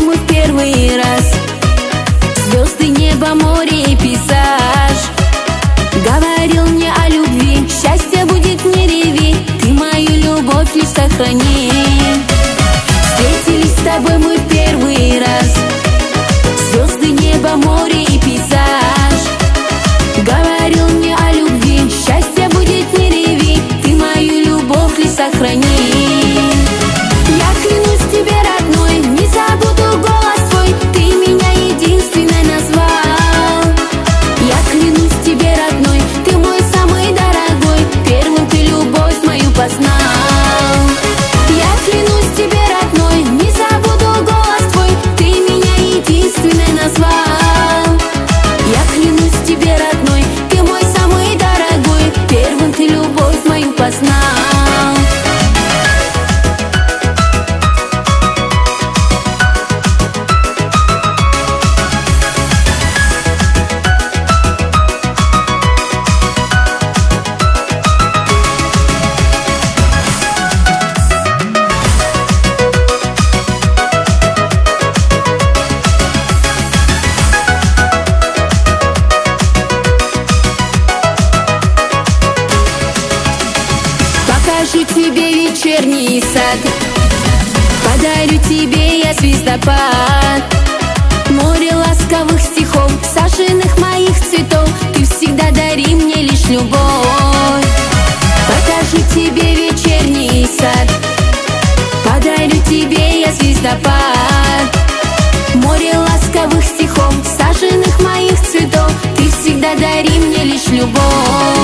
мы в первый раз. Звезды, небо, море и пейзаж. Говорил мне о любви, счастье будет, не реви, ты мою любовь лишь сохрани. Встретились с тобой мы в первый раз. Звезды, небо, море и пейзаж. Говорил мне о любви, счастье будет, не реви, ты мою любовь лишь сохрани. Я клянусь тебе, родной, не забуду голос твой, ты меня единственной назвал. Я клянусь тебе, родной, ты мой самый дорогой, первым ты любовь мою познал. Я клянусь тебе, родной, не забуду голос твой, ты меня единственной назвал. Я клянусь тебе, родной, ты мой самый дорогой, первым ты любовь мою познал. Покажу тебе вечерний сад, подарю тебе я звездопад. Море ласковых стихов, саженных моих цветов, ты всегда дари мне лишь любовь. Покажу тебе вечерний сад, подарю тебе я звездопад. Море ласковых стихов, саженных моих цветов, ты всегда дари мне лишь любовь.